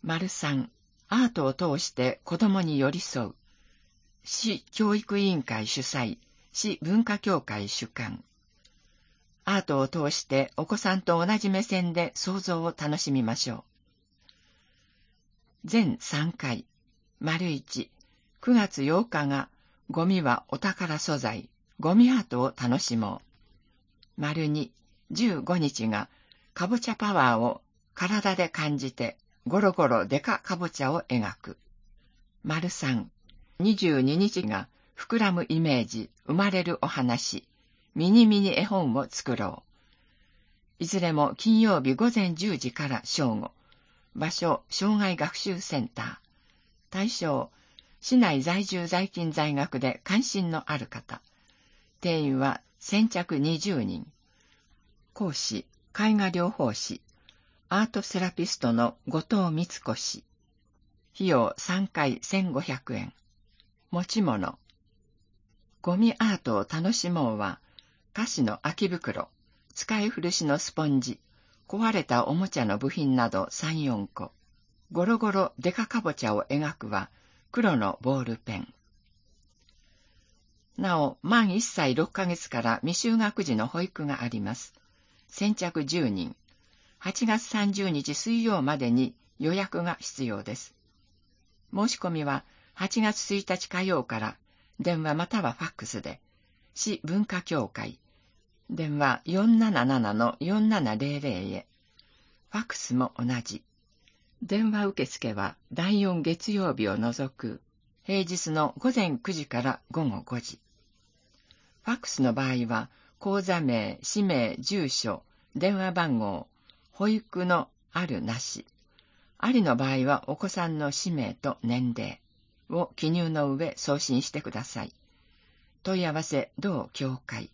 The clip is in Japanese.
3、アートを通して子供に寄り添う。市教育委員会主催、市文化協会主管。アートを通してお子さんと同じ目線で創造を楽しみましょう。全3回。1、9月8日がゴミはお宝素材、ゴミアートを楽しもう。2、15日がかぼちゃパワーを体で感じてゴロゴロデカかぼちゃを描く。3、22日が膨らむイメージ、生まれるお話、ミニミニ絵本を作ろう。いずれも金曜日午前10時から正午。場所、障害学習センター。対象、市内在住在勤在学で関心のある方。定員は先着20人。講師、絵画療法士、アートセラピストの後藤光子氏。費用3回1500円。持ち物。ゴミアートを楽しもうは、菓子の空き袋、使い古しのスポンジ、壊れたおもちゃの部品など3、4個。ゴロゴロデカかぼちゃを描くは、黒のボールペン。なお、満1歳6ヶ月から未就学児の保育があります。先着10人。8月30日水曜までに予約が必要です。申し込みは8月1日火曜から電話またはファックスで、市文化協会、電話 477-4700 へ。ファックスも同じ。電話受付は第4月曜日を除く、平日の午前9時から午後5時。ファックスの場合は、口座名、氏名、住所、電話番号、保育のあるなし。ありの場合はお子さんの氏名と年齢を記入の上送信してください。問い合わせ同協会。